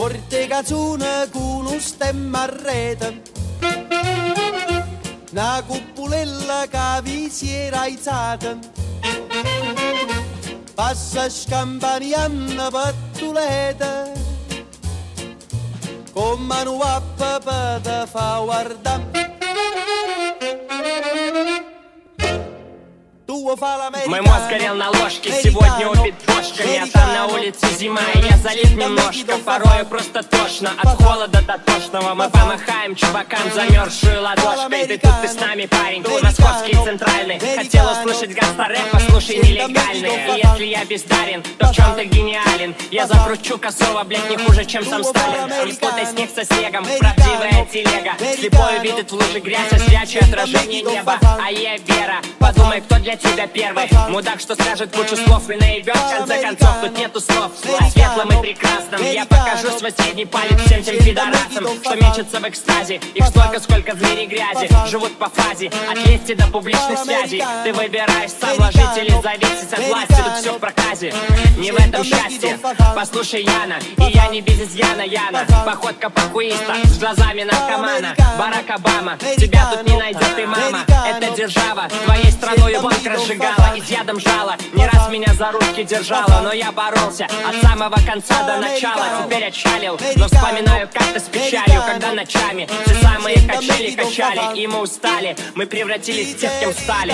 Forte canzone con un stemma a rete, una cupolella che vi si era alzata, passa scampaniando pattulete, con mano a papà te fa guardare. Мой мозг горел на ложке, сегодня убит кошками. А там на улице зима, и я залит немножко. Порою просто тошно, от холода до тошного. Мы помахаем чувакам замерзшую ладошкой. Ты тут, ты с нами, парень, московский центральный. Хотел услышать гангста-рэп, послушай нелегальный. И если я бездарен, то в чем ты гениален? Я закручу косово, блядь, не хуже, чем сам Сталин. Не спутай снег со снегом, правдивая телега. Слепой видит в луже грязь, освячу отражение неба. А я Вера, подумай, кто для тебя первый. Мудак, что скажет кучу слов и наебет. В конце концов, тут нету слов. О светлом и прекрасном я покажу свой средний палец всем тем пидорасам, что мечутся в экстазе. Их столько, сколько в мире грязи. Живут по фазе, от лести до публичных связей. Ты выбираешь сам, ложить или зависеть от власти. Тут все в проказе, не в этом счастье. Послушай, Яна, и я не без изъяна, Яна. Походка похуиста с глазами наркомана. Барак Обама, тебя тут не найдет и мама. Это держава, твоей страною банк разжигала, из ядом жала. Не раз меня за ручки держала, но я боролся от самого конца до начала. Теперь отчалил, но вспоминаю как-то с печалью, когда ночами все самые качели качали. И мы устали, мы превратились в тех, кем стали.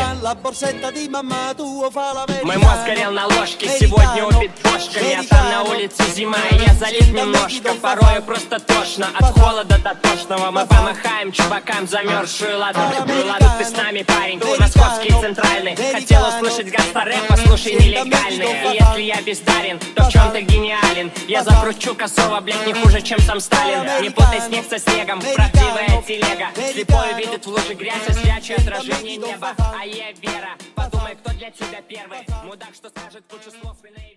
Мой мозг горел на ложке, сегодня убит кошками. А там на улице зима, и я залит немножко. Порою просто тошно, от холода до тошного. Мы помахаем чувакам замерзшую ладошку. Ладно, ты с нами, парень, московский центральный. Хотел услышать гангста-рэп, послушай нелегальный. И если я бездарен, то в чем ты гениален? Я закручу косово, блядь, не хуже, чем сам Сталин. Не путай снег со снегом, правдивая телега. Слепой видит в луже грязь, освячу отражение неба. А я Вера, подумай, кто для тебя первый. Мудак, что скажет кучу слов и наивный.